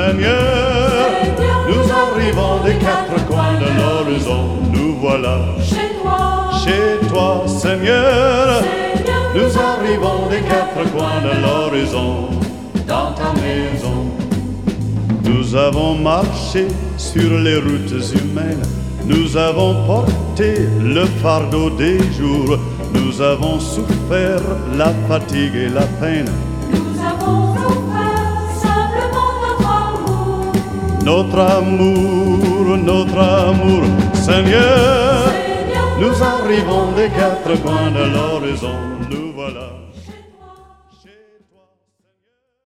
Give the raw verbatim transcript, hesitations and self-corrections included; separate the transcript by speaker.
Speaker 1: Seigneur, nous arrivons des quatre coins de l'horizon. Nous voilà
Speaker 2: Chez toi,
Speaker 1: chez toi, Seigneur.
Speaker 2: Seigneur,
Speaker 1: Nous arrivons des quatre coins de l'horizon, dans ta maison. Nous avons marché sur les routes humaines, nous avons porté le fardeau des jours, nous avons souffert la fatigue et la peine.
Speaker 2: nous avons souffert simplement notre amour.
Speaker 1: Notre amour, notre amour, Seigneur,
Speaker 2: Seigneur,
Speaker 1: nous arrivons des quatre coins de l'horizon.